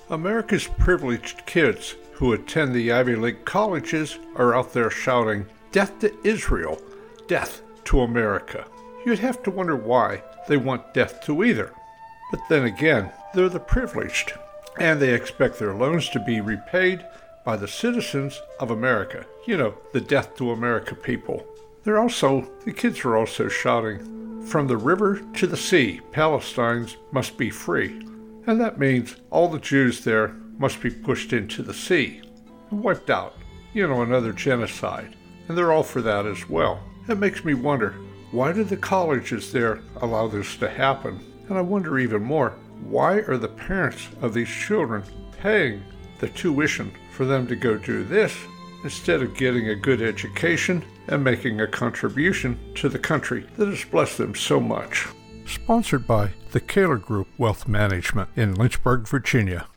America's privileged kids who attend the Ivy League colleges are out there shouting, "Death to Israel, death to America." You'd have to wonder why they want death to either. But then again, they're the privileged, and they expect their loans to be repaid by the citizens of America. You know, the Death to America people. The kids are also shouting, "From the river to the sea, Palestine must be free." And that means all the Jews there must be pushed into the sea and wiped out. Another genocide. And they're all for that as well. It makes me wonder, why do the colleges there allow this to happen? And I wonder even more, why are the parents of these children paying the tuition for them to go do this instead of getting a good education and making a contribution to the country that has blessed them so much? Sponsored by the Kaler Group Wealth Management in Lynchburg, Virginia.